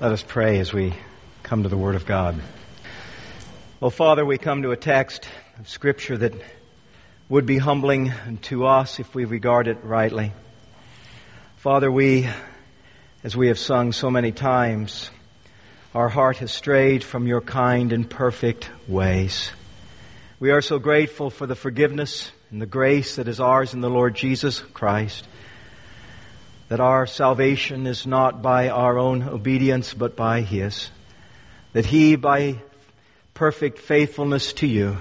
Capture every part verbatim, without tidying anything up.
Let us pray as we come to the Word of God. Well, Father, we come to a text of Scripture that would be humbling to us if we regard it rightly. Father, we, as we have sung so many times, our heart has strayed from your kind and perfect ways. We are so grateful for the forgiveness and the grace that is ours in the Lord Jesus Christ, that our salvation is not by our own obedience but by His, that He, by perfect faithfulness to you,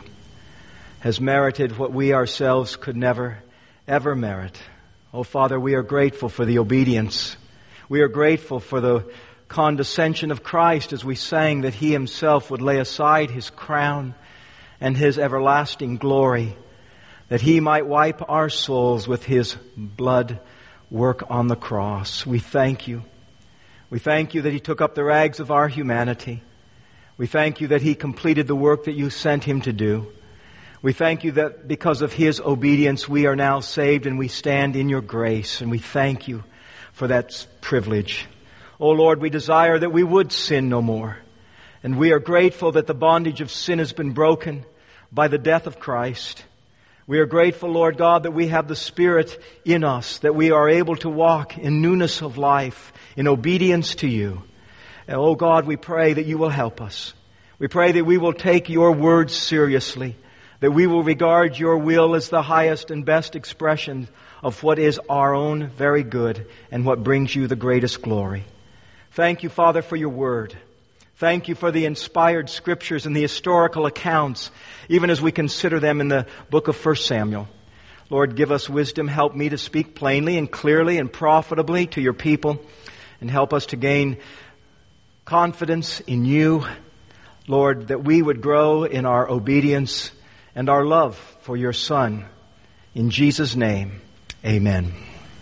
has merited what we ourselves could never, ever merit. Oh, Father, we are grateful for the obedience. We are grateful for the condescension of Christ as we sang that He Himself would lay aside His crown and His everlasting glory, that He might wipe our souls with His blood work on the cross. We thank you. We thank you that He took up the rags of our humanity. We thank you that He completed the work that you sent Him to do. We thank you that because of His obedience we are now saved and we stand in your grace, and we thank you for that privilege. Oh Lord, we desire that we would sin no more, and we are grateful that the bondage of sin has been broken by the death of Christ. We are grateful, Lord God, that we have the Spirit in us, that we are able to walk in newness of life, in obedience to you. And oh God, we pray that you will help us. We pray that we will take your words seriously, that we will regard your will as the highest and best expression of what is our own very good and what brings you the greatest glory. Thank you, Father, for your word. Thank you for the inspired scriptures and the historical accounts, even as we consider them in the book of First Samuel. Lord, give us wisdom. Help me to speak plainly and clearly and profitably to your people, and help us to gain confidence in you, Lord, that we would grow in our obedience and our love for your Son. In Jesus' name, amen.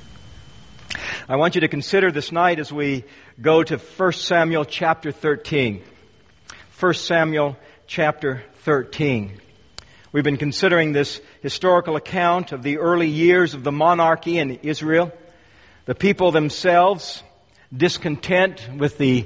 I want you to consider this night as we go to First Samuel chapter thirteen. First Samuel chapter thirteen. We've been considering this historical account of the early years of the monarchy in Israel. The people themselves, discontent with the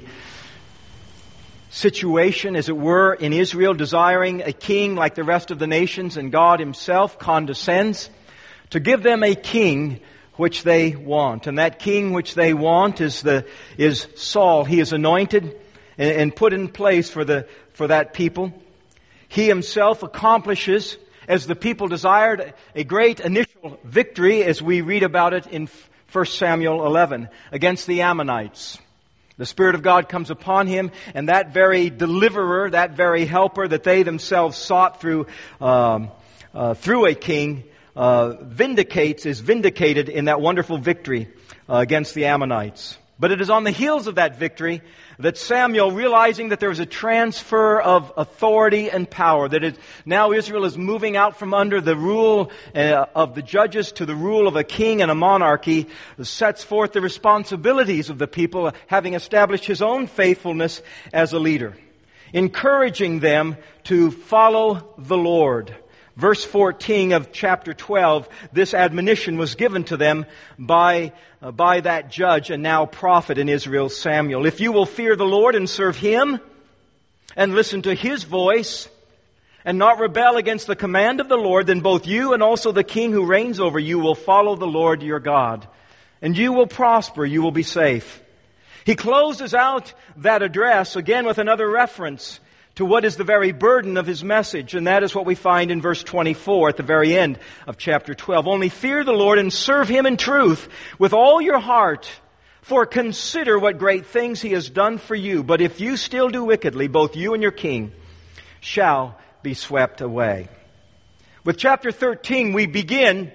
situation, as it were, in Israel, desiring a king like the rest of the nations, and God Himself condescends to give them a king which they want. And that king which they want is the is Saul. He is anointed and, and put in place for the for that people. He himself accomplishes, as the people desired, a great initial victory, as we read about it in First Samuel eleven, against the Ammonites. The Spirit of God comes upon him, and that very deliverer, that very helper that they themselves sought through um, uh, through a king, Uh, vindicates, is vindicated in that wonderful victory uh, against the Ammonites. But it is on the heels of that victory that Samuel, realizing that there was a transfer of authority and power, that it, now Israel is moving out from under the rule uh, of the judges to the rule of a king and a monarchy, sets forth the responsibilities of the people, having established his own faithfulness as a leader, encouraging them to follow the Lord. Verse fourteen of chapter twelve, this admonition was given to them by, uh, by that judge and now prophet in Israel, Samuel. If you will fear the Lord and serve Him and listen to His voice and not rebel against the command of the Lord, then both you and also the king who reigns over you will follow the Lord your God. And you will prosper, you will be safe. He closes out that address again with another reference to what is the very burden of his message, and that is what we find in verse twenty-four at the very end of chapter twelve. Only fear the Lord and serve Him in truth with all your heart, for consider what great things He has done for you. But if you still do wickedly, both you and your king shall be swept away. With chapter thirteen, we begin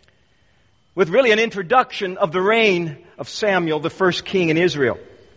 with really an introduction of the reign of Samuel, the first king in Israel.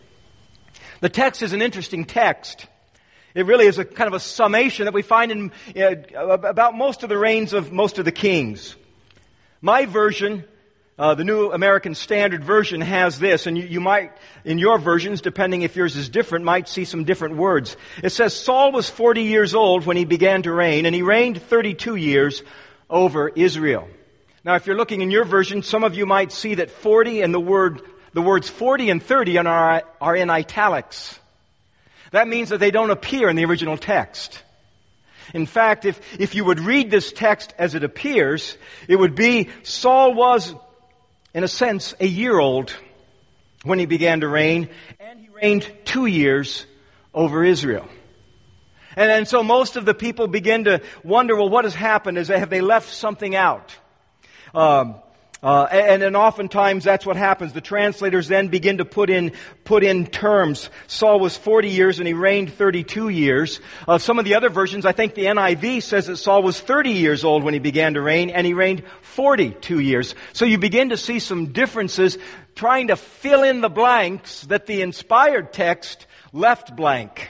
The text is an interesting text. It really is a kind of a summation that we find in uh, about most of the reigns of most of the kings. My version, uh, the New American Standard Version, has this, and you, you might, in your versions, depending if yours is different, might see some different words. It says, Saul was forty years old when he began to reign, and he reigned thirty-two years over Israel. Now, if you're looking in your version, some of you might see that forty and the word the words forty and thirty are, are in italics. That means that they don't appear in the original text. In fact, if, if you would read this text as it appears, it would be Saul was, in a sense, a year old when he began to reign, and he reigned two years over Israel. And, and so most of the people begin to wonder, well, what has happened? Is have they left something out? Um, uh, and, and oftentimes that's what happens. The translators then begin to put in put in terms. Saul was forty years and he reigned thirty-two years. Uh, some of the other versions, I think the N I V says that Saul was thirty years old when he began to reign, and he reigned forty-two years. So you begin to see some differences trying to fill in the blanks that the inspired text left blank.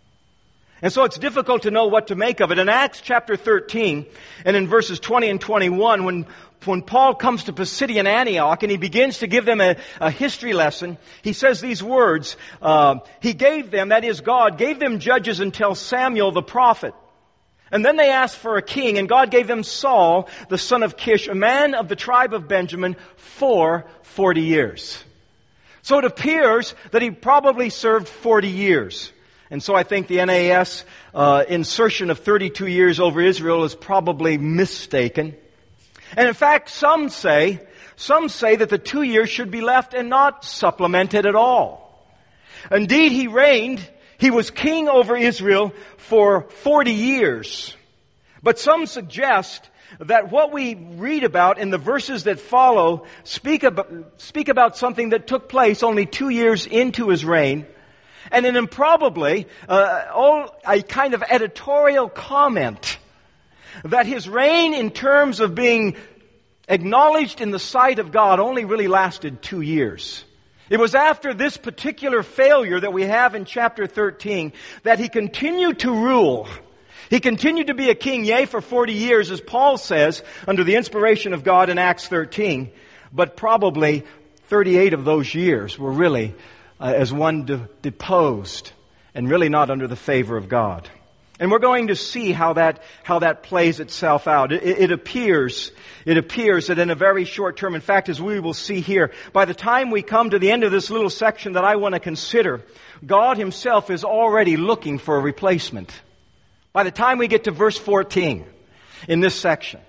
And so it's difficult to know what to make of it. In Acts chapter thirteen, and in verses twenty and twenty-one, when, when Paul comes to Pisidian Antioch and he begins to give them a, a history lesson, he says these words, uh, He gave them, that is God, gave them judges until Samuel the prophet. And then they asked for a king, and God gave them Saul, the son of Kish, a man of the tribe of Benjamin, for forty years. So it appears that he probably served forty years. And so I think the N A S uh, insertion of thirty-two years over Israel is probably mistaken. And in fact, some say, some say that the two years should be left and not supplemented at all. Indeed, he reigned, he was king over Israel for forty years. But some suggest that what we read about in the verses that follow speak about, speak about something that took place only two years into his reign. And an improbably, uh, all, a kind of editorial comment that his reign in terms of being acknowledged in the sight of God only really lasted two years. It was after this particular failure that we have in chapter thirteen that he continued to rule. He continued to be a king, yea, for forty years, as Paul says, under the inspiration of God in Acts thirteen. But probably thirty-eight of those years were really Uh, as one de- deposed and really not under the favor of God. And we're going to see how that how that plays itself out. It, it appears it appears that in a very short term, in fact, as we will see here, by the time we come to the end of this little section that I want to consider, God himself is already looking for a replacement. By the time we get to verse fourteen in this section,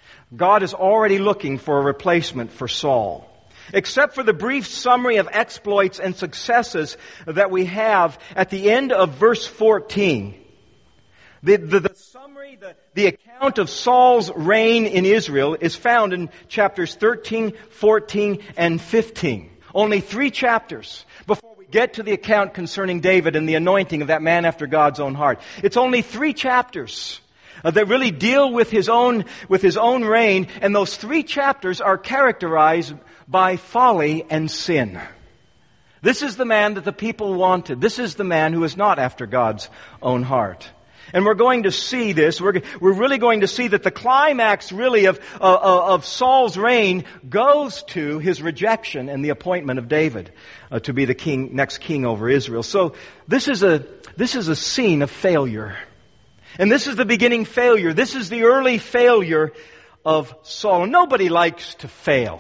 God is already looking for a replacement for Saul. Except for the brief summary of exploits and successes that we have at the end of verse fourteen. The, the, the summary, the, the account of Saul's reign in Israel is found in chapters thirteen, fourteen, and fifteen. Only three chapters before we get to the account concerning David and the anointing of that man after God's own heart. It's only three chapters Uh, that really deal with his own with his own reign, and those three chapters are characterized by folly and sin. This is the man that the people wanted. This is the man who is not after God's own heart. And we're going to see this. We're, we're really going to see that the climax really of, uh, of Saul's reign goes to his rejection and the appointment of David uh, to be the king, next king over Israel. So this is a this is a scene of failure. And this is the beginning failure. This is the early failure of Saul. Nobody likes to fail.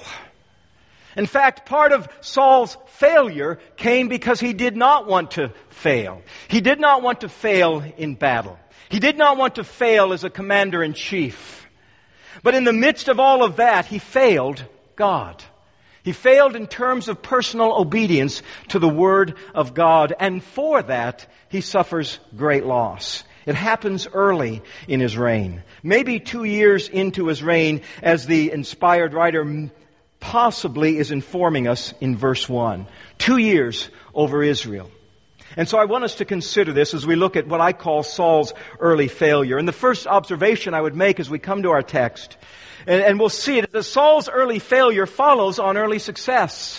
In fact, part of Saul's failure came because he did not want to fail. He did not want to fail in battle. He did not want to fail as a commander-in-chief. But in the midst of all of that, he failed God. He failed in terms of personal obedience to the Word of God. And for that, he suffers great loss. It happens early in his reign. Maybe two years into his reign, as the inspired writer possibly is informing us in verse one. Two years over Israel. And so I want us to consider this as we look at what I call Saul's early failure. And the first observation I would make as we come to our text, and, and we'll see it, that Saul's early failure follows on early success.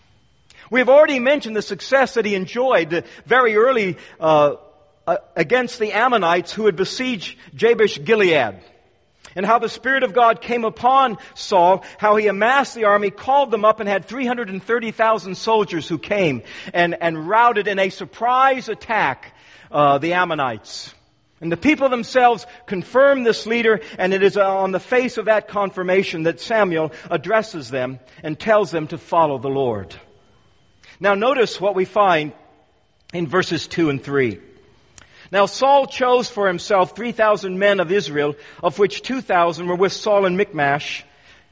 We have already mentioned the success that he enjoyed, the very early uh Uh, against the Ammonites who had besieged Jabesh Gilead. And how the Spirit of God came upon Saul, how he amassed the army, called them up, and had three hundred thirty thousand soldiers who came and, and routed in a surprise attack uh, the Ammonites. And the people themselves confirmed this leader, and it is on the face of that confirmation that Samuel addresses them and tells them to follow the Lord. Now notice what we find in verses two and three. Now Saul chose for himself three thousand men of Israel, of which two thousand were with Saul in Michmash,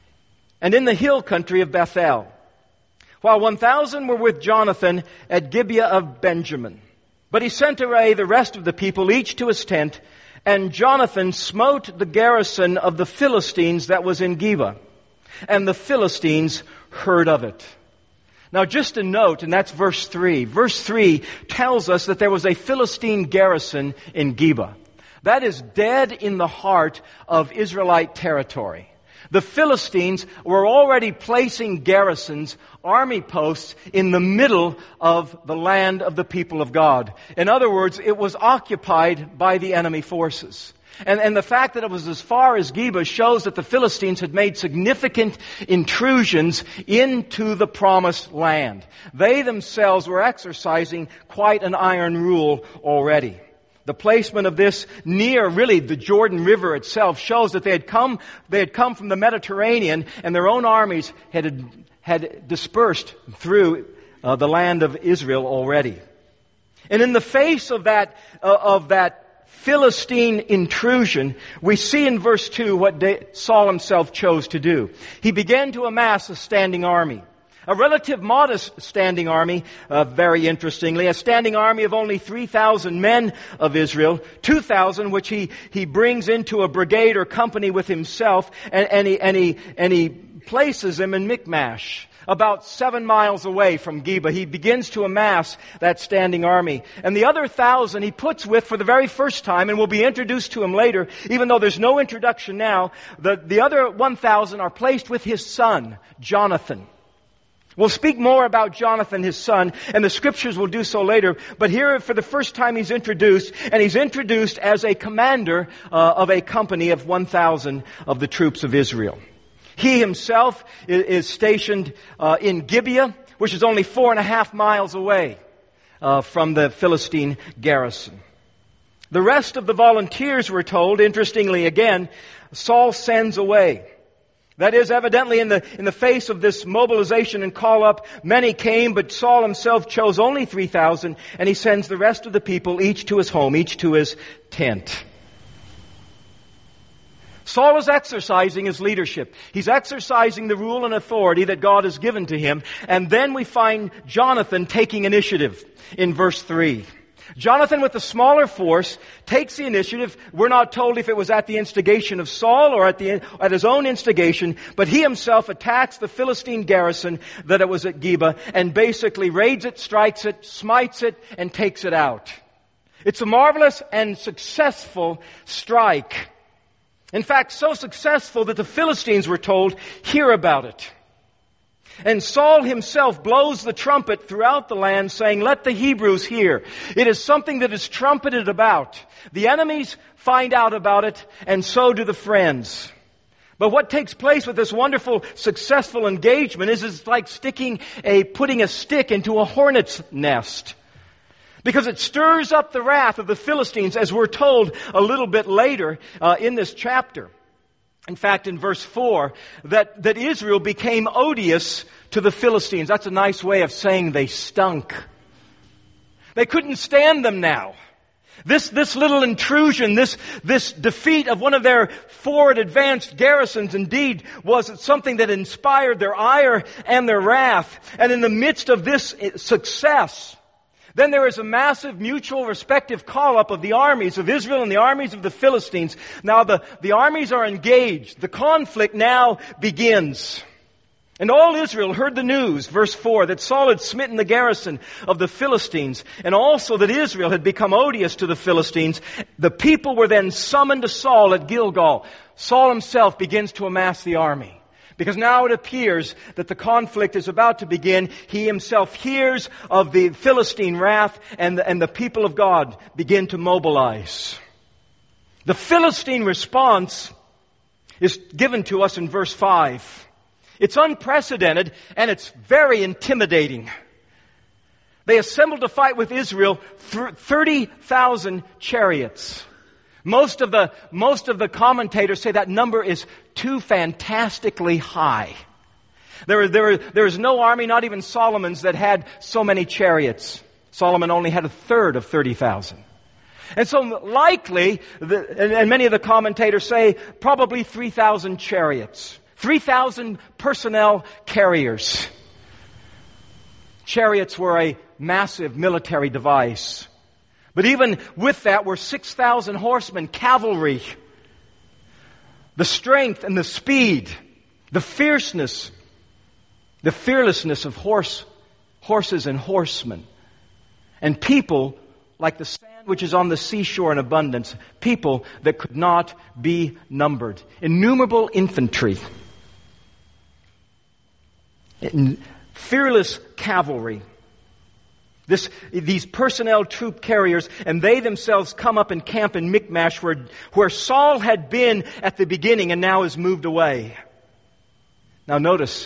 and in the hill country of Bethel, while one thousand were with Jonathan at Gibeah of Benjamin. But he sent away the rest of the people, each to his tent, and Jonathan smote the garrison of the Philistines that was in Geba, and the Philistines heard of it. Now just a note, and that's verse three. Verse three tells us that there was a Philistine garrison in Geba. That is dead in the heart of Israelite territory. The Philistines were already placing garrisons, army posts, in the middle of the land of the people of God. In other words, it was occupied by the enemy forces. And, and the fact that it was as far as Geba shows that the Philistines had made significant intrusions into the promised land. They themselves were exercising quite an iron rule already. The placement of this near, really, the Jordan River itself shows that they had come, they had come from the Mediterranean, and their own armies had, had dispersed through uh, the land of Israel already. And in the face of that, uh, of that Philistine intrusion, we see in verse two what Saul himself chose to do. He began to amass a standing army. A relative modest standing army, uh, very interestingly, a standing army of only three thousand men of Israel, two thousand which he, he brings into a brigade or company with himself, and, and, he, and, he, and he places them in Michmash, about seven miles away from Geba. He begins to amass that standing army. And the other thousand he puts with for the very first time, and will be introduced to him later, even though there's no introduction now. The, the other one thousand are placed with his son, Jonathan. We'll speak more about Jonathan, his son, and the scriptures will do so later. But here, for the first time, he's introduced, and he's introduced as a commander uh, of a company of one thousand of the troops of Israel. He himself is, is stationed uh, in Gibeah, which is only four and a half miles away uh, from the Philistine garrison. The rest of the volunteers, we're told, interestingly again, Saul sends away. That is, evidently in the, in the face of this mobilization and call up, many came, but Saul himself chose only three thousand, and he sends the rest of the people, each to his home, each to his tent. Saul is exercising his leadership. He's exercising the rule and authority that God has given to him. And then we find Jonathan taking initiative in verse three. Jonathan, with the smaller force, takes the initiative. We're not told if it was at the instigation of Saul or at the at his own instigation, but he himself attacks the Philistine garrison that it was at Geba and basically raids it, strikes it, smites it, and takes it out. It's a marvelous and successful strike. In fact, so successful that the Philistines, were told, hear about it. And Saul himself blows the trumpet throughout the land, saying, "Let the Hebrews hear." It is something that is trumpeted about. The enemies find out about it, and so do the friends. But what takes place with this wonderful, successful engagement is it's like sticking a, putting a stick into a hornet's nest. Because it stirs up the wrath of the Philistines, as we're told a little bit later uh, in this chapter. In fact, in verse four, that, that Israel became odious to the Philistines. That's a nice way of saying they stunk. They couldn't stand them now. This, this little intrusion, this, this defeat of one of their forward advanced garrisons indeed was something that inspired their ire and their wrath. And in the midst of this success, then there is a massive mutual respective call-up of the armies of Israel and the armies of the Philistines. Now the, the armies are engaged. The conflict now begins. And all Israel heard the news, verse four, that Saul had smitten the garrison of the Philistines, and also that Israel had become odious to the Philistines. The people were then summoned to Saul at Gilgal. Saul himself begins to amass the army. Because now it appears that the conflict is about to begin. He himself hears of the Philistine wrath, and the, and the people of God begin to mobilize. The Philistine response is given to us in verse five. It's unprecedented, and it's very intimidating. They assembled to fight with Israel thirty thousand chariots. Most of the, most of the commentators say that number is too fantastically high. There, there, there is no army, not even Solomon's, that had so many chariots. Solomon only had a third of thirty thousand. And so likely, the, and, and many of the commentators say, probably three thousand chariots. three thousand personnel carriers. Chariots were a massive military device. But even with that were six thousand horsemen, cavalry. The strength and the speed, the fierceness, the fearlessness of horse, horses and horsemen. And people like the sand which is on the seashore in abundance, people that could not be numbered. Innumerable infantry. In fearless cavalry. This, these personnel troop carriers, and they themselves come up and camp in Michmash, where, where Saul had been at the beginning and now has moved away. Now notice,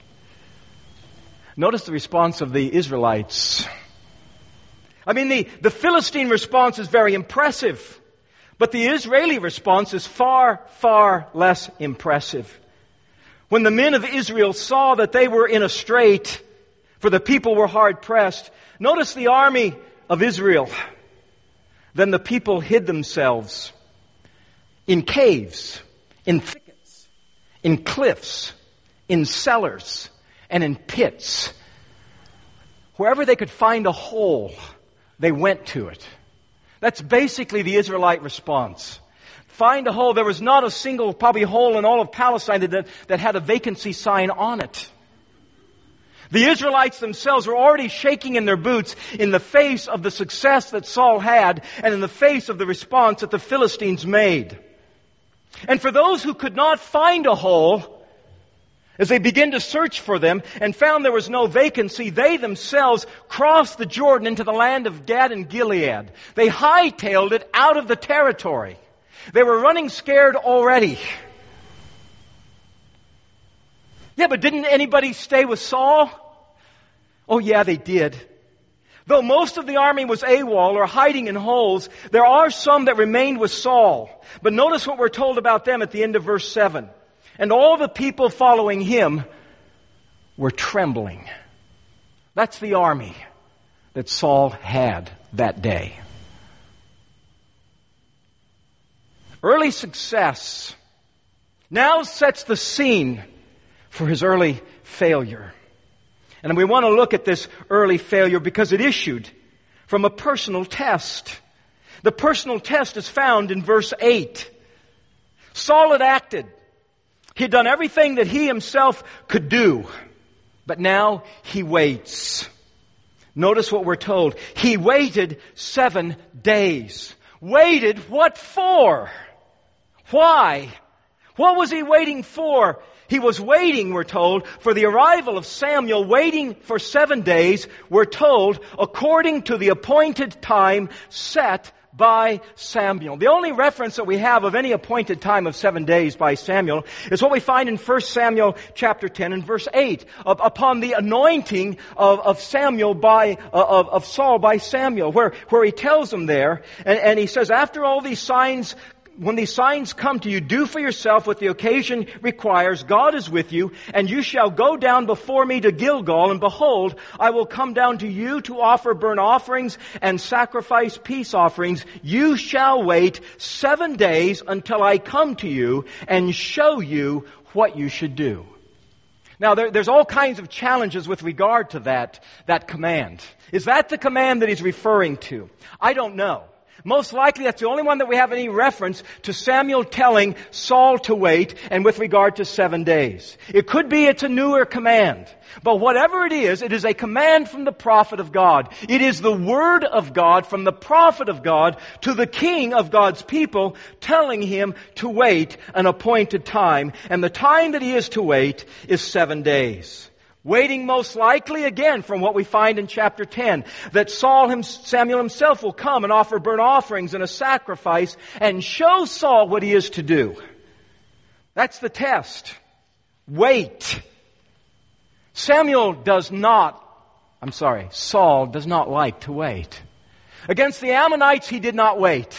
notice the response of the Israelites. I mean, the, the Philistine response is very impressive, but the Israeli response is far, far less impressive. When the men of Israel saw that they were in a strait, for the people were hard pressed, notice the army of Israel. Then the people hid themselves in caves, in thickets, in cliffs, in cellars, and in pits. Wherever they could find a hole, they went to it. That's basically the Israelite response. Find a hole. There was not a single probably hole in all of Palestine that, that had a vacancy sign on it. The Israelites themselves were already shaking in their boots in the face of the success that Saul had and in the face of the response that the Philistines made. And for those who could not find a hole, as they began to search for them and found there was no vacancy, they themselves crossed the Jordan into the land of Gad and Gilead. They hightailed it out of the territory. They were running scared already. Yeah, but didn't anybody stay with Saul? Oh yeah, they did. Though most of the army was AWOL or hiding in holes, there are some that remained with Saul. But notice what we're told about them at the end of verse seven. And all the people following him were trembling. That's the army that Saul had that day. Early success now sets the scene for his early failure. And we want to look at this early failure because it issued from a personal test. The personal test is found in verse eight. Saul had acted. He had done everything that he himself could do. But now he waits. Notice what we're told. He waited seven days. Waited what for? Why? What was he waiting for? He was waiting, we're told, for the arrival of Samuel, waiting for seven days, we're told, according to the appointed time set by Samuel. The only reference that we have of any appointed time of seven days by Samuel is what we find in First Samuel chapter ten and verse eight, of, upon the anointing of, of Samuel by, uh, of, of Saul by Samuel, where, where he tells him there, and, and he says, after all these signs When these signs come to you, do for yourself what the occasion requires. God is with you, and you shall go down before me to Gilgal, and behold, I will come down to you to offer burnt offerings and sacrifice peace offerings. You shall wait seven days until I come to you and show you what you should do. Now, there, there's all kinds of challenges with regard to that, that command. Is that the command that he's referring to? I don't know. Most likely that's the only one that we have any reference to Samuel telling Saul to wait, and with regard to seven days. It could be it's a newer command. But whatever it is, it is a command from the prophet of God. It is the word of God from the prophet of God to the king of God's people, telling him to wait an appointed time. And the time that he is to wait is seven days. Waiting most likely, again, from what we find in chapter ten, that Saul, him, Samuel himself will come and offer burnt offerings and a sacrifice and show Saul what he is to do. That's the test. Wait. Samuel does not, I'm sorry, Saul does not like to wait. Against the Ammonites, he did not wait.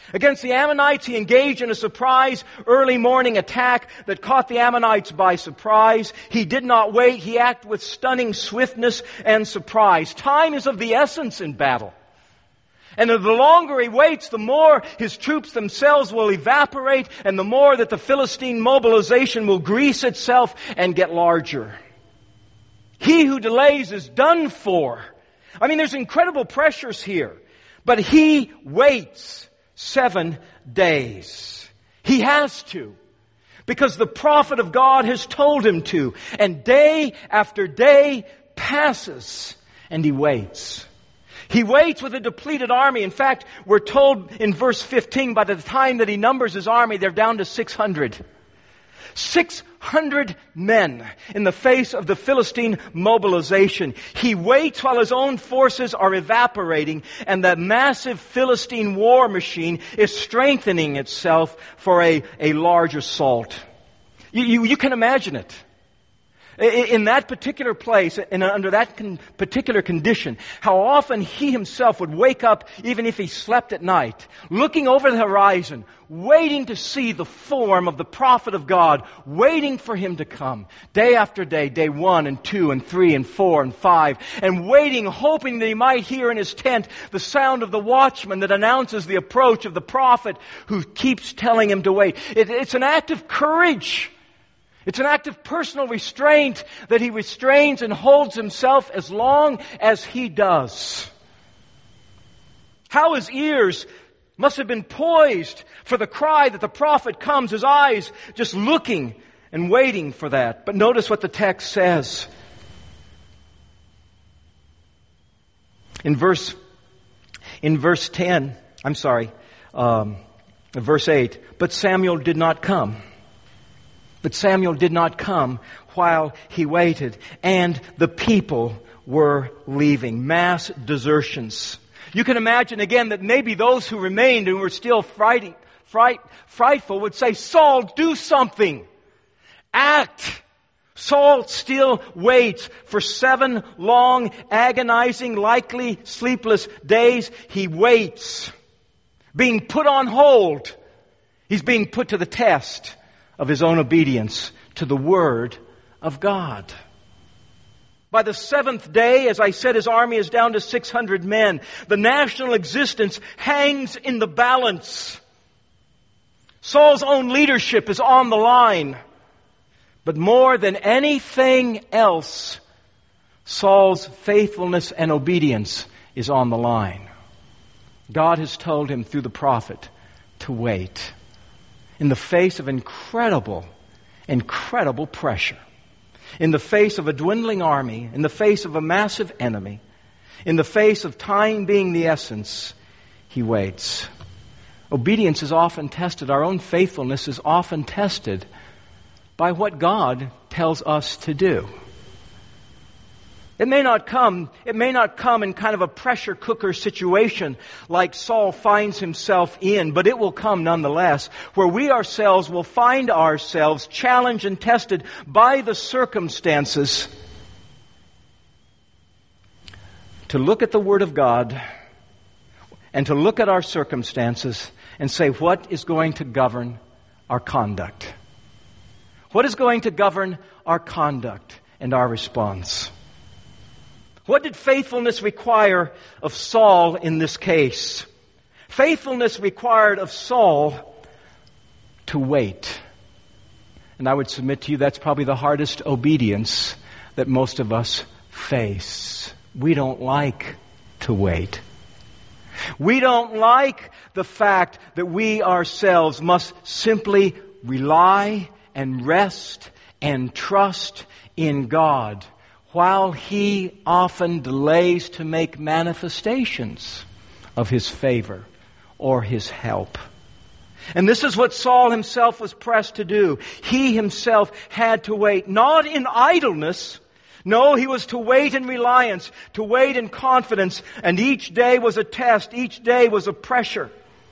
Against the Ammonites, he engaged in a surprise early morning attack that caught the Ammonites by surprise. He did not wait. He acted with stunning swiftness and surprise. Time is of the essence in battle. And the longer he waits, the more his troops themselves will evaporate, and the more that the Philistine mobilization will grease itself and get larger. He who delays is done for. I mean, there's incredible pressures here. But he waits seven days. He has to. Because the prophet of God has told him to. And day after day passes, and he waits. He waits with a depleted army. In fact, we're told in verse fifteen, by the time that he numbers his army, they're down to six hundred. six hundred men in the face of the Philistine mobilization. He waits while his own forces are evaporating, and the massive Philistine war machine is strengthening itself for a, a large assault. You, you, you can imagine it. In that particular place, and under that con- particular condition, how often he himself would wake up, even if he slept at night, looking over the horizon, waiting to see the form of the prophet of God, waiting for him to come, day after day, day one and two and three and four and five, and waiting, hoping that he might hear in his tent the sound of the watchman that announces the approach of the prophet who keeps telling him to wait. It, it's an act of courage. It's an act of personal restraint that he restrains and holds himself as long as he does. How his ears must have been poised for the cry that the prophet comes, his eyes just looking and waiting for that. But notice what the text says. In verse, in verse ten, I'm sorry, um, verse eight, but Samuel did not come. But Samuel did not come while he waited, and the people were leaving. Mass desertions. You can imagine again that maybe those who remained and were still frighting, fright, frightful would say, Saul, do something. Act. Saul still waits for seven long, agonizing, likely sleepless days. He waits. Being put on hold. He's being put to the test of his own obedience to the Word of God. By the seventh day, as I said, his army is down to six hundred men. The national existence hangs in the balance. Saul's own leadership is on the line. But more than anything else, Saul's faithfulness and obedience is on the line. God has told him through the prophet to wait. In the face of incredible, incredible pressure, in the face of a dwindling army, in the face of a massive enemy, in the face of time being the essence, he waits. Obedience is often tested. Our own faithfulness is often tested by what God tells us to do. It may not come, it may not come in kind of a pressure cooker situation like Saul finds himself in, but it will come nonetheless, where we ourselves will find ourselves challenged and tested by the circumstances to look at the Word of God and to look at our circumstances and say, what is going to govern our conduct? What is going to govern our conduct and our response? What did faithfulness require of Saul in this case? Faithfulness required of Saul to wait. And I would submit to you that's probably the hardest obedience that most of us face. We don't like to wait. We don't like the fact that we ourselves must simply rely and rest and trust in God, while He often delays to make manifestations of His favor or His help. And this is what Saul himself was pressed to do. He himself had to wait, not in idleness. No, he was to wait in reliance, to wait in confidence. And each day was a test. Each day was a pressure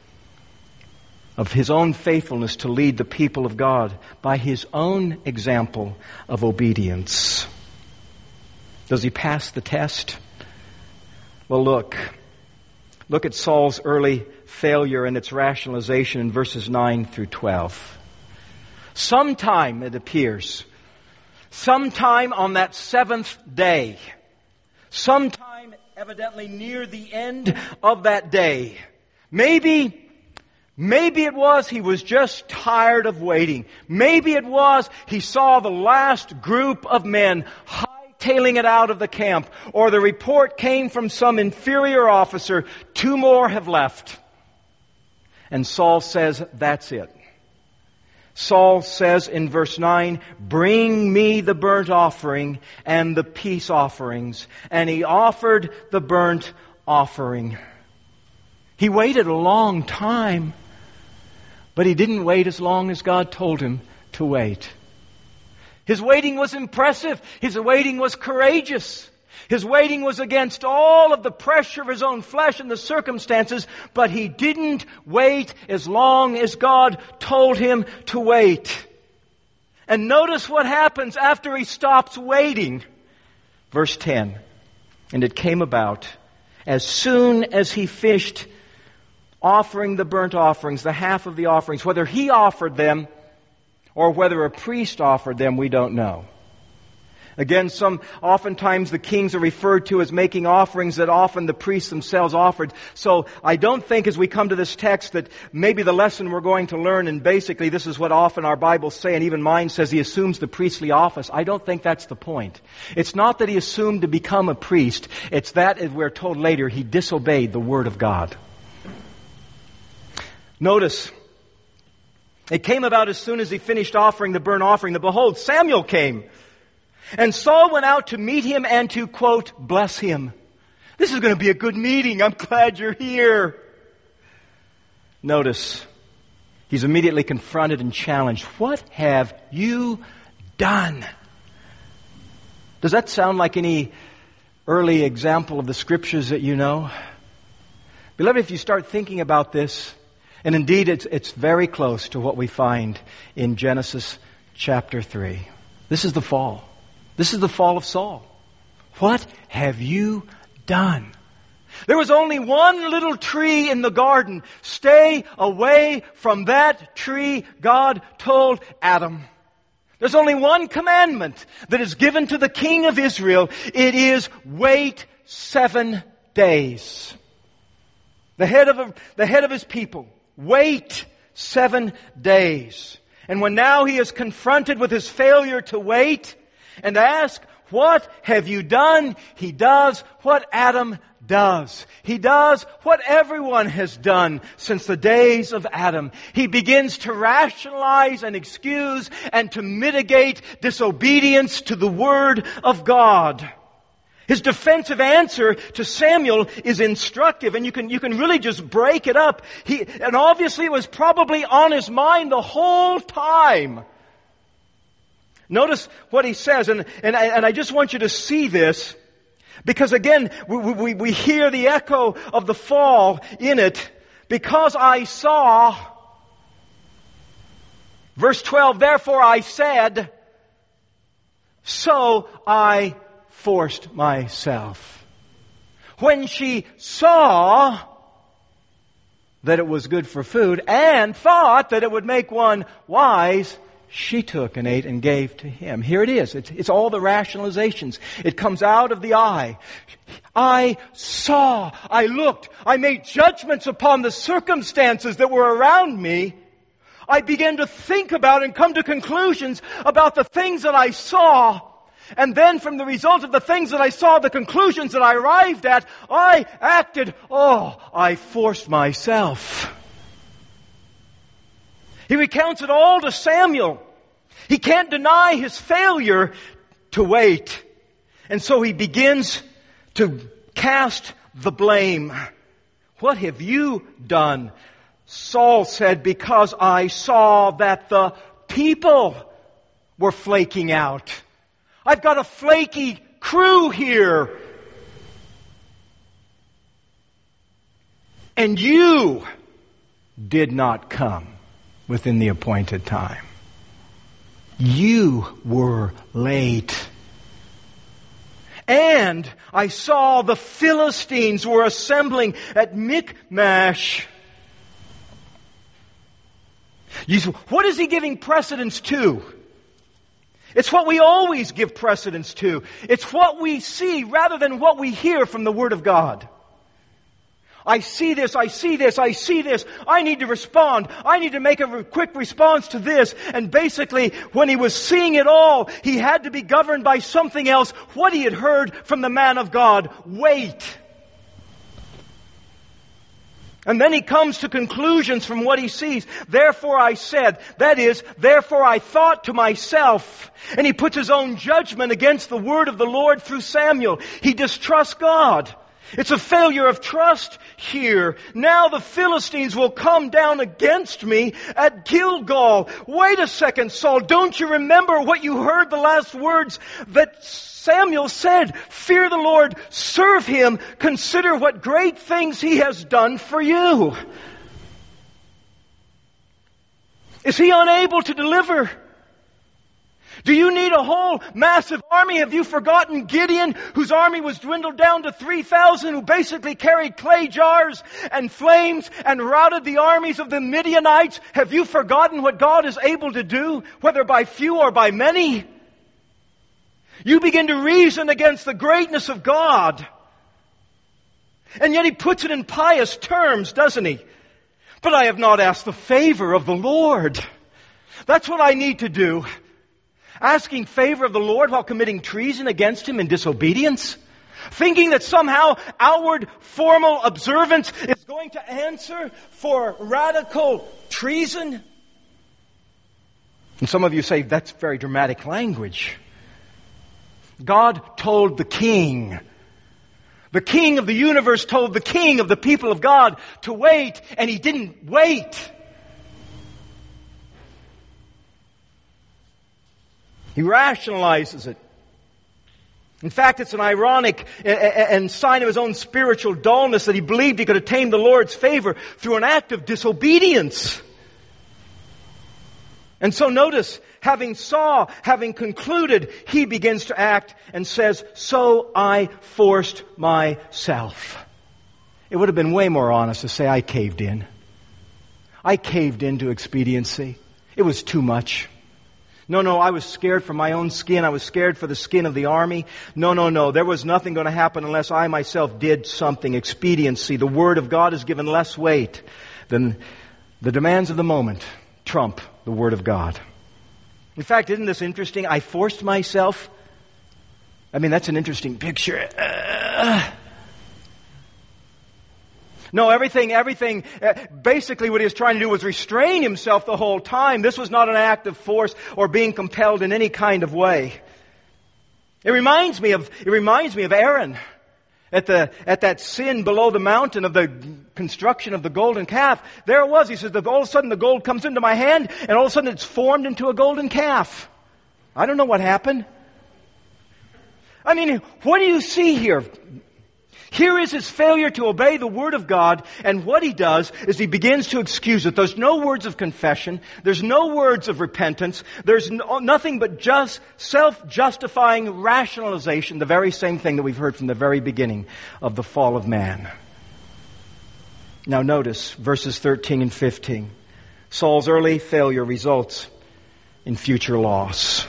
of his own faithfulness to lead the people of God by his own example of obedience. Does he pass the test? Well, look. Look at Saul's early failure and its rationalization in verses nine through twelve. Sometime, it appears, sometime on that seventh day, sometime evidently near the end of that day, maybe, maybe it was he was just tired of waiting. Maybe it was he saw the last group of men tailing it out of the camp, or the report came from some inferior officer, two more have left. And Saul says, that's it. Saul says in verse nine, bring me the burnt offering and the peace offerings. And he offered the burnt offering. He waited a long time, but he didn't wait as long as God told him to wait. His waiting was impressive. His waiting was courageous. His waiting was against all of the pressure of his own flesh and the circumstances, but he didn't wait as long as God told him to wait. And notice what happens after he stops waiting. Verse ten. And it came about, as soon as he finished offering the burnt offerings, the half of the offerings, whether he offered them or whether a priest offered them, we don't know. Again, some, oftentimes the kings are referred to as making offerings that often the priests themselves offered. So I don't think as we come to this text that maybe the lesson we're going to learn, and basically this is what often our Bibles say, and even mine says he assumes the priestly office. I don't think that's the point. It's not that he assumed to become a priest. It's that, as we're told later, he disobeyed the word of God. Notice, it came about as soon as he finished offering the burnt offering, that behold, Samuel came. And Saul went out to meet him and to, quote, bless him. This is going to be a good meeting. I'm glad you're here. Notice, he's immediately confronted and challenged. What have you done? Does that sound like any early example of the Scriptures that you know? Beloved, if you start thinking about this, and indeed, it's, it's very close to what we find in Genesis chapter three. This is the fall. This is the fall of Saul. What have you done? There was only one little tree in the garden. Stay away from that tree, God told Adam. There's only one commandment that is given to the king of Israel. It is wait seven days. The head of, the head of his people. Wait seven days. And when now he is confronted with his failure to wait and ask, what have you done? He does what Adam does. He does what everyone has done since the days of Adam. He begins to rationalize and excuse and to mitigate disobedience to the Word of God. His defensive answer to Samuel is instructive, and you can, you can really just break it up. He, and obviously it was probably on his mind the whole time. Notice what he says, and, and, I, and I just want you to see this, because again, we, we, we hear the echo of the fall in it. Because I saw, verse twelve, therefore I said, so I forced myself. When she saw that it was good for food and thought that it would make one wise, she took and ate and gave to him. Here it is. It's, it's all the rationalizations. It comes out of the eye. I saw, I looked, I made judgments upon the circumstances that were around me. I began to think about and come to conclusions about the things that I saw. And then from the result of the things that I saw, the conclusions that I arrived at, I acted, oh, I forced myself. He recounts it all to Samuel. He can't deny his failure to wait. And so he begins to cast the blame. What have you done? Saul said, because I saw that the people were flaking out. I've got a flaky crew here. And you did not come within the appointed time. You were late. And I saw the Philistines were assembling at Michmash. You say, what is he giving precedence to? It's what we always give precedence to. It's what we see rather than what we hear from the Word of God. I see this, I see this, I see this. I need to respond. I need to make a quick response to this. And basically, when he was seeing it all, he had to be governed by something else, what he had heard from the man of God. Wait. And then he comes to conclusions from what he sees. Therefore I said, that is, therefore I thought to myself. And he puts his own judgment against the word of the Lord through Samuel. He distrusts God. It's a failure of trust here. Now the Philistines will come down against me at Gilgal. Wait a second, Saul. Don't you remember what you heard the last words that Samuel said? Fear the Lord, serve Him, consider what great things He has done for you. Is He unable to deliver? Do you need a whole massive army? Have you forgotten Gideon, whose army was dwindled down to three thousand, who basically carried clay jars and flames and routed the armies of the Midianites? Have you forgotten what God is able to do, whether by few or by many? You begin to reason against the greatness of God. And yet He puts it in pious terms, doesn't He? But I have not asked the favor of the Lord. That's what I need to do. Asking favor of the Lord while committing treason against Him in disobedience? Thinking that somehow outward formal observance is going to answer for radical treason? And some of you say, that's very dramatic language. God told the king, the king of the universe told the king of the people of God to wait, and he didn't wait. He rationalizes it. In fact, it's an ironic and sign of his own spiritual dullness that he believed he could attain the Lord's favor through an act of disobedience. And so notice, having saw, having concluded, he begins to act and says, so I forced myself. It would have been way more honest to say, I caved in. I caved into expediency. It was too much. No, no, I was scared for my own skin. I was scared for the skin of the army. No, no, no. There was nothing going to happen unless I myself did something. Expediency. The Word of God is given less weight than the demands of the moment trump the Word of God. In fact, isn't this interesting? I forced myself. I mean, that's an interesting picture. Uh, No, everything, everything, uh, basically what he was trying to do was restrain himself the whole time. This was not an act of force or being compelled in any kind of way. It reminds me of, it reminds me of Aaron at the, at that sin below the mountain of the construction of the golden calf. There it was. He says, all of a sudden the gold comes into my hand and all of a sudden it's formed into a golden calf. I don't know what happened. I mean, what do you see here? Here is his failure to obey the Word of God, and what he does is he begins to excuse it. There's no words of confession. There's no words of repentance. There's no, nothing but just self-justifying rationalization, the very same thing that we've heard from the very beginning of the fall of man. Now notice verses thirteen and fifteen. Saul's early failure results in future loss.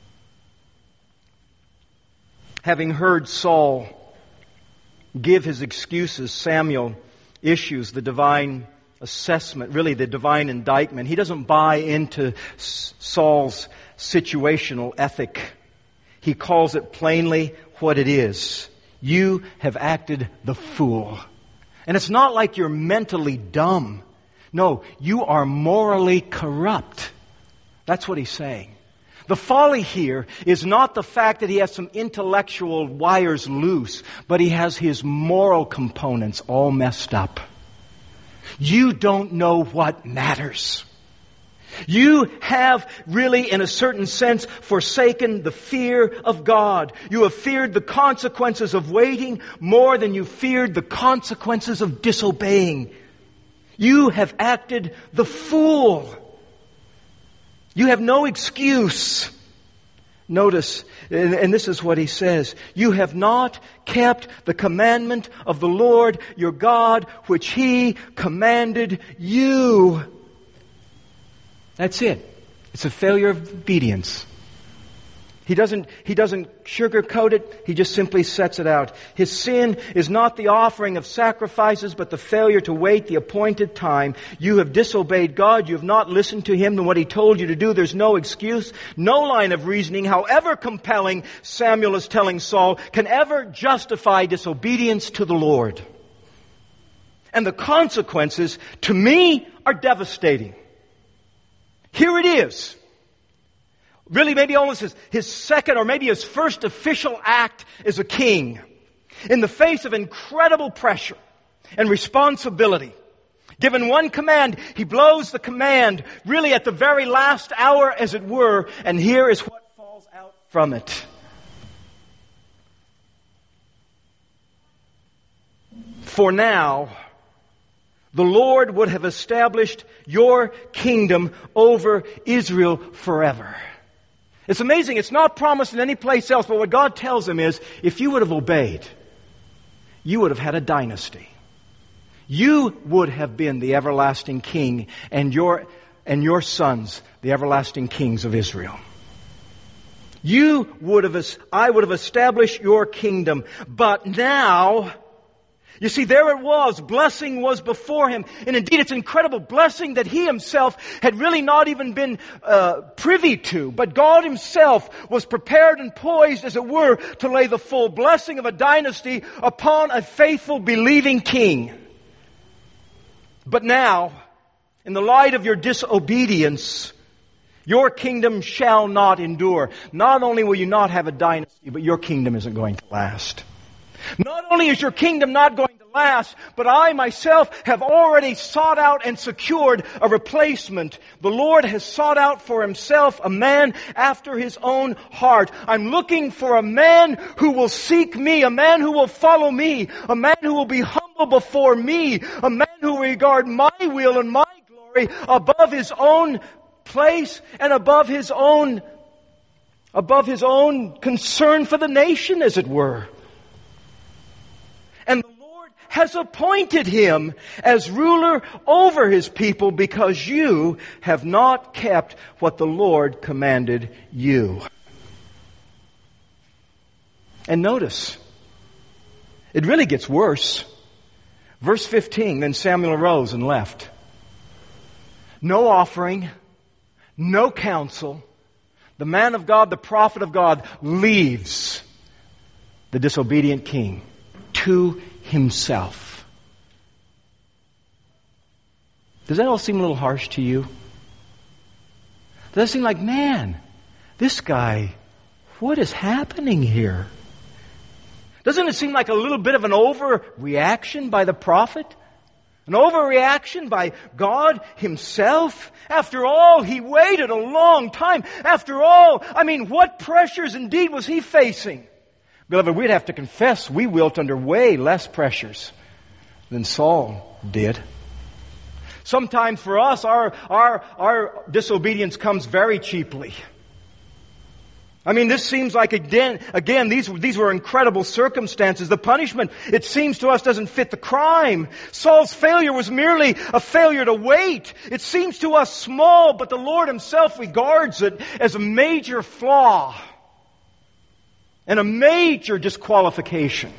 Having heard Saul give his excuses, Samuel issues the divine assessment, really the divine indictment. He doesn't buy into Saul's situational ethic. He calls it plainly what it is. You have acted the fool. And it's not like you're mentally dumb. No, you are morally corrupt. That's what he's saying. The folly here is not the fact that he has some intellectual wires loose, but he has his moral components all messed up. You don't know what matters. You have really, in a certain sense, forsaken the fear of God. You have feared the consequences of waiting more than you feared the consequences of disobeying. You have acted the fool. You have no excuse. Notice, and, and this is what he says, you have not kept the commandment of the Lord your God, which He commanded you. That's it. It's a failure of obedience. He doesn't, he doesn't sugarcoat it. He just simply sets it out. His sin is not the offering of sacrifices, but the failure to wait the appointed time. You have disobeyed God. You have not listened to Him and what He told you to do. There's no excuse, no line of reasoning, however compelling Samuel is telling Saul, can ever justify disobedience to the Lord. And the consequences, to me, are devastating. Here it is. Really, maybe almost his, his second or maybe his first official act as a king. In the face of incredible pressure and responsibility. Given one command, he blows the command really at the very last hour, as it were, and here is what falls out from it. For now, the Lord would have established your kingdom over Israel forever. It's amazing. It's not promised in any place else, but what God tells him is, if you would have obeyed, you would have had a dynasty. You would have been the everlasting king, and your, and your sons, the everlasting kings of Israel. You would have, I would have established your kingdom, but now, you see, there it was. Blessing was before him. And indeed, it's incredible blessing that he himself had really not even been uh, privy to. But God himself was prepared and poised, as it were, to lay the full blessing of a dynasty upon a faithful, believing king. But now, in the light of your disobedience, your kingdom shall not endure. Not only will you not have a dynasty, but your kingdom isn't going to last. Not only is your kingdom not going to last, but I myself have already sought out and secured a replacement. The Lord has sought out for himself a man after his own heart. I'm looking for a man who will seek me, a man who will follow me, a man who will be humble before me, a man who will regard my will and my glory above his own place and above his own, above his own concern for the nation, as it were. And the Lord has appointed him as ruler over his people because you have not kept what the Lord commanded you. And notice, it really gets worse. Verse fifteen, then Samuel arose and left. No offering, no counsel. The man of God, the prophet of God, leaves the disobedient king to himself. Does that all seem a little harsh to you? Does it seem like, man, this guy, what is happening here? Doesn't it seem like a little bit of an overreaction by the prophet? An overreaction by God himself? After all, he waited a long time. After all, I mean, what pressures indeed was he facing? Beloved, we'd have to confess we wilt under way less pressures than Saul did. Sometimes for us, our, our, our disobedience comes very cheaply. I mean, this seems like, again, again these, these were incredible circumstances. The punishment, it seems to us, doesn't fit the crime. Saul's failure was merely a failure to wait. It seems to us small, but the Lord himself regards it as a major flaw and a major disqualification.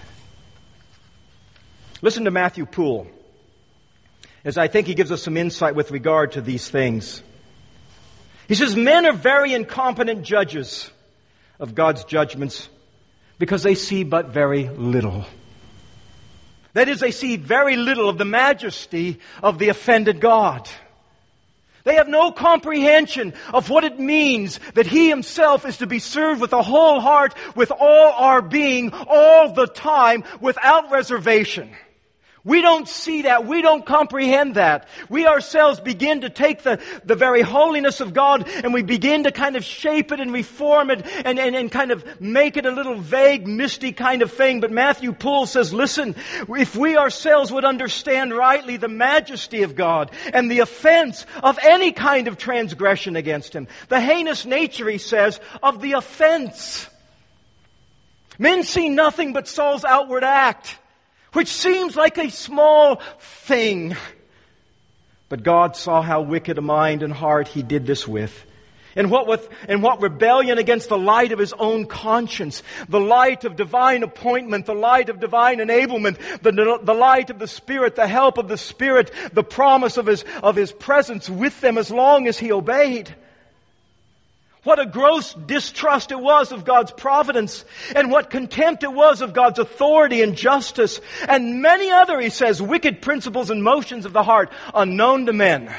Listen to Matthew Poole, as I think he gives us some insight with regard to these things. He says, men are very incompetent judges of God's judgments because they see but very little. That is, they see very little of the majesty of the offended God. They have no comprehension of what it means that He Himself is to be served with a whole heart, with all our being, all the time, without reservation. We don't see that. We don't comprehend that. We ourselves begin to take the, the very holiness of God and we begin to kind of shape it and reform it and, and, and kind of make it a little vague, misty kind of thing. But Matthew Poole says, listen, if we ourselves would understand rightly the majesty of God and the offense of any kind of transgression against Him, the heinous nature, he says, of the offense. Men see nothing but Saul's outward act, which seems like a small thing. But God saw how wicked a mind and heart he did this with. And what with, and what rebellion against the light of his own conscience, the light of divine appointment, the light of divine enablement, the, the light of the Spirit, the help of the Spirit, the promise of his, of his presence with them as long as he obeyed. What a gross distrust it was of God's providence, and what contempt it was of God's authority and justice, and many other, he says, wicked principles and motions of the heart unknown to men.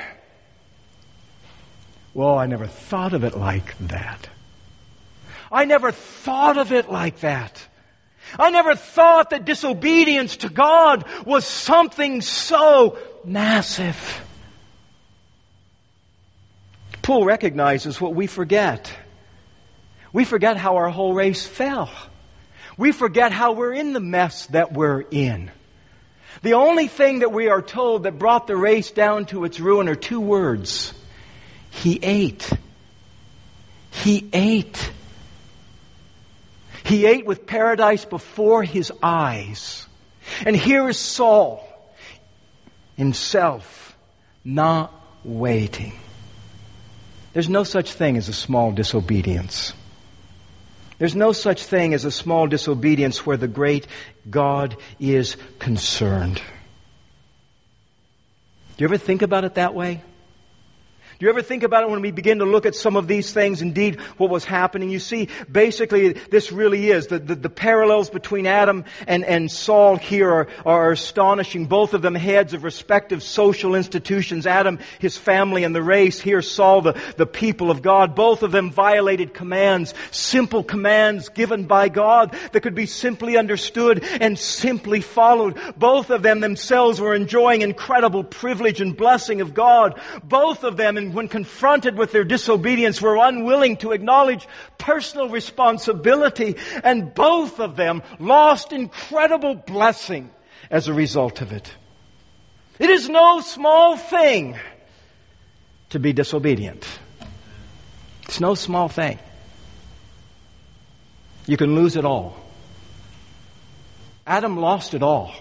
Well, I never thought of it like that. I never thought of it like that. I never thought that disobedience to God was something so massive. Poole recognizes what we forget. We forget how our whole race fell. We forget how we're in the mess that we're in. The only thing that we are told that brought the race down to its ruin are two words. He ate. He ate. He ate with paradise before his eyes. And here is Saul himself not waiting. There's no such thing as a small disobedience. There's no such thing as a small disobedience where the great God is concerned. Do you ever think about it that way? Do you ever think about it when we begin to look at some of these things, indeed what was happening? You see, basically this really is, the, the, the parallels between Adam and, and Saul here are, are astonishing. Both of them heads of respective social institutions. Adam, his family and the race. Here Saul, the, the people of God. Both of them violated commands, simple commands given by God that could be simply understood and simply followed. Both of them themselves were enjoying incredible privilege and blessing of God. Both of them, in when confronted with their disobedience, were unwilling to acknowledge personal responsibility, and both of them lost incredible blessing as a result of it. It is no small thing to be disobedient. It's no small thing. You can lose it all. Adam lost it all.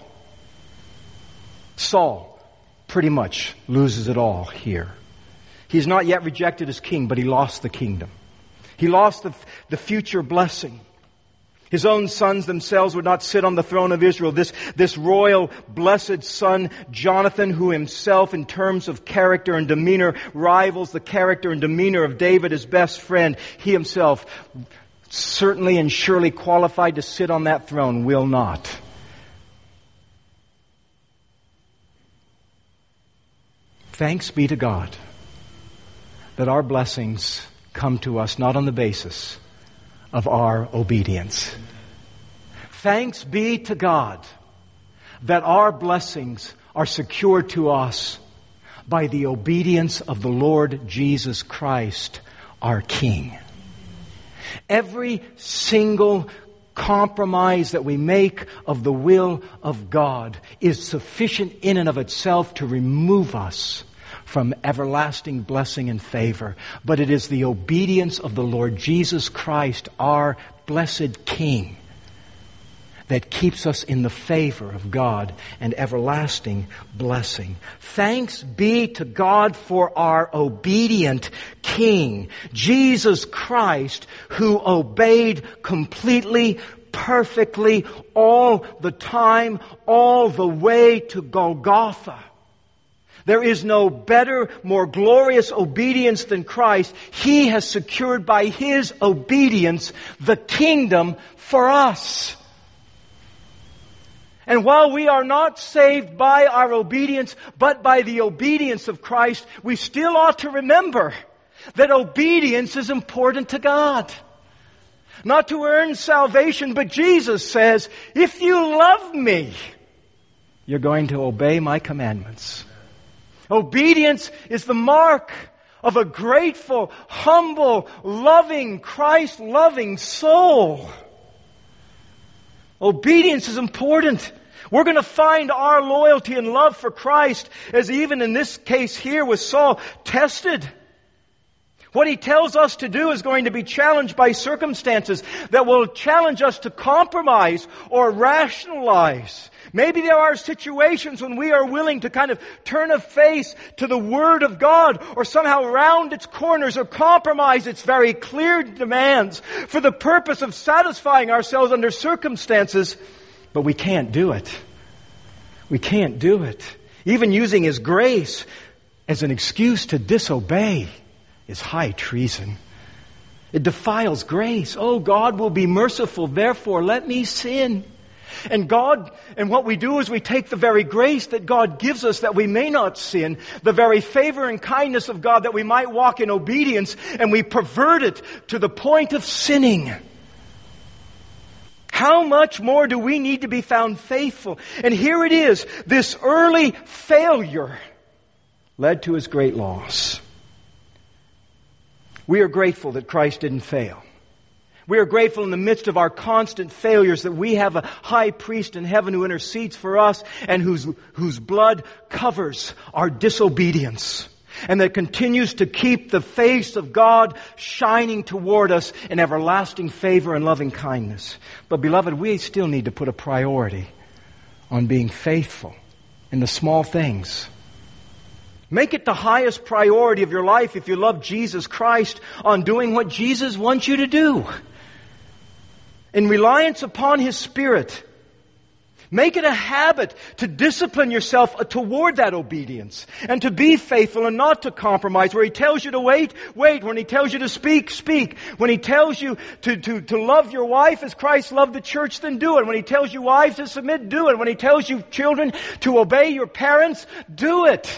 Saul pretty much loses it all here. He's not yet rejected as king, but he lost the kingdom. He lost the, the future blessing. His own sons themselves would not sit on the throne of Israel. This, this royal, blessed son, Jonathan, who himself, in terms of character and demeanor, rivals the character and demeanor of David, his best friend, he himself, certainly and surely qualified to sit on that throne, will not. Thanks be to God that our blessings come to us not on the basis of our obedience. Thanks be to God that our blessings are secured to us by the obedience of the Lord Jesus Christ, our King. Every single compromise that we make of the will of God is sufficient in and of itself to remove us from everlasting blessing and favor. But it is the obedience of the Lord Jesus Christ, our blessed King, that keeps us in the favor of God and everlasting blessing. Thanks be to God for our obedient King, Jesus Christ, who obeyed completely, perfectly, all the time, all the way to Golgotha. There is no better, more glorious obedience than Christ. He has secured by His obedience the kingdom for us. And while we are not saved by our obedience, but by the obedience of Christ, we still ought to remember that obedience is important to God. Not to earn salvation, but Jesus says, if you love me, you're going to obey my commandments. Obedience is the mark of a grateful, humble, loving, Christ-loving soul. Obedience is important. We're going to find our loyalty and love for Christ, as even in this case here with Saul, tested. What he tells us to do is going to be challenged by circumstances that will challenge us to compromise or rationalize. Maybe there are situations when we are willing to kind of turn a face to the Word of God or somehow round its corners or compromise its very clear demands for the purpose of satisfying ourselves under circumstances, but we can't do it. We can't do it. Even using His grace as an excuse to disobey is high treason. It defiles grace. Oh, God will be merciful, therefore let me sin. And God, and what we do is we take the very grace that God gives us that we may not sin, the very favor and kindness of God that we might walk in obedience, and we pervert it to the point of sinning. How much more do we need to be found faithful? And here it is, this early failure led to his great loss. We are grateful that Christ didn't fail. We are grateful in the midst of our constant failures that we have a high priest in heaven who intercedes for us and whose, whose blood covers our disobedience and that continues to keep the face of God shining toward us in everlasting favor and loving kindness. But beloved, we still need to put a priority on being faithful in the small things. Make it the highest priority of your life if you love Jesus Christ on doing what Jesus wants you to do. In reliance upon His Spirit. Make it a habit to discipline yourself toward that obedience and to be faithful and not to compromise. Where He tells you to wait, wait. When He tells you to speak, speak. When He tells you to, to, to love your wife as Christ loved the church, then do it. When He tells you wives to submit, do it. When He tells you children to obey your parents, do it.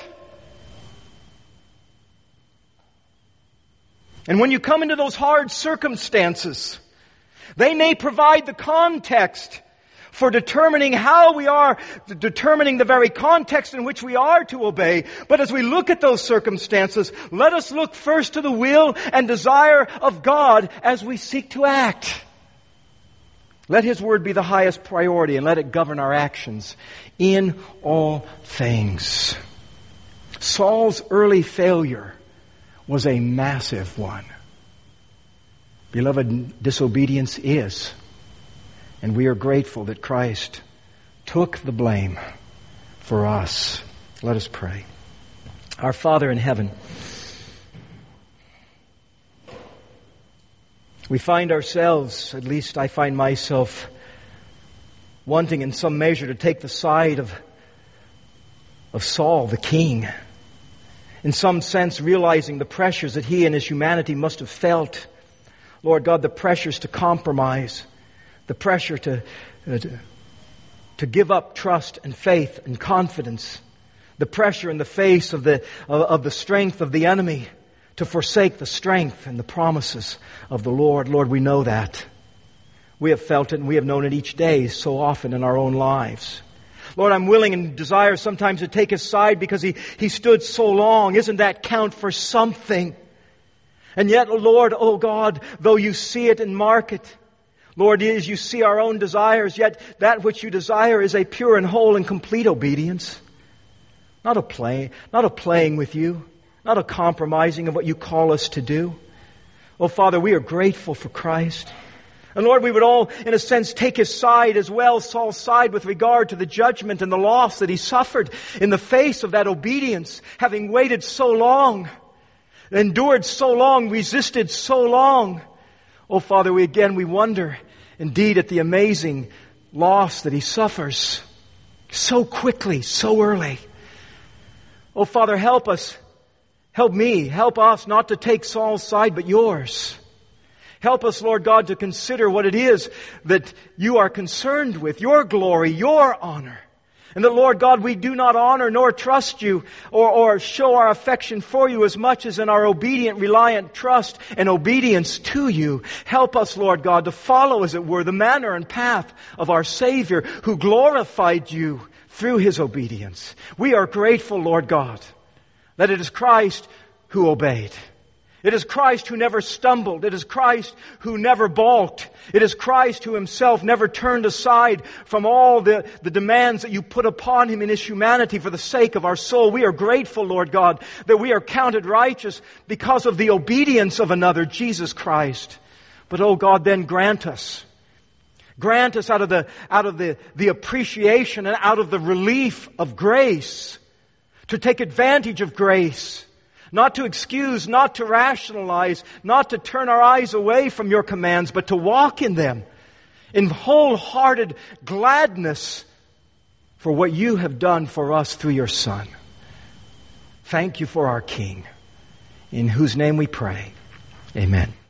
And when you come into those hard circumstances, they may provide the context for determining how we are, determining the very context in which we are to obey. But as we look at those circumstances, let us look first to the will and desire of God as we seek to act. Let His Word be the highest priority and let it govern our actions in all things. Saul's early failure was a massive one. Beloved, disobedience is, and we are grateful that Christ took the blame for us. Let us pray. Our Father in heaven, we find ourselves, at least I find myself, wanting in some measure to take the side of, of Saul, the king. In some sense, realizing the pressures that he and his humanity must have felt. Lord God, the pressures to compromise, the pressure to, uh, to, to give up trust and faith and confidence, the pressure in the face of the, of, of the strength of the enemy to forsake the strength and the promises of the Lord. Lord, we know that. We have felt it and we have known it each day so often in our own lives. Lord, I'm willing and desire sometimes to take His side because He, He stood so long. Isn't that count for something? And yet, Lord, oh God, though you see it and mark it, Lord, as you see our own desires, yet that which you desire is a pure and whole and complete obedience. Not a play, not a playing with you, not a compromising of what you call us to do. Oh Father, we are grateful for Christ. And Lord, we would all, in a sense, take His side as well, Saul's side with regard to the judgment and the loss that he suffered in the face of that obedience, having waited so long, endured so long, resisted so long. Oh Father, we again, we wonder indeed at the amazing loss that he suffers so quickly, so early. Oh Father, help us, help me, help us not to take Saul's side but yours. Help us, Lord God, to consider what it is that you are concerned with, your glory, your honor. And that, Lord God, we do not honor nor trust you or, or show our affection for you as much as in our obedient, reliant trust and obedience to you. Help us, Lord God, to follow, as it were, the manner and path of our Savior who glorified you through His obedience. We are grateful, Lord God, that it is Christ who obeyed. It is Christ who never stumbled. It is Christ who never balked. It is Christ who Himself never turned aside from all the, the demands that you put upon Him in His humanity for the sake of our soul. We are grateful, Lord God, that we are counted righteous because of the obedience of another, Jesus Christ. But, oh God, then grant us, grant us out of the, out of the, the appreciation and out of the relief of grace to take advantage of grace. Not to excuse, not to rationalize, not to turn our eyes away from Your commands, but to walk in them in wholehearted gladness for what You have done for us through Your Son. Thank You for our King, in whose name we pray. Amen.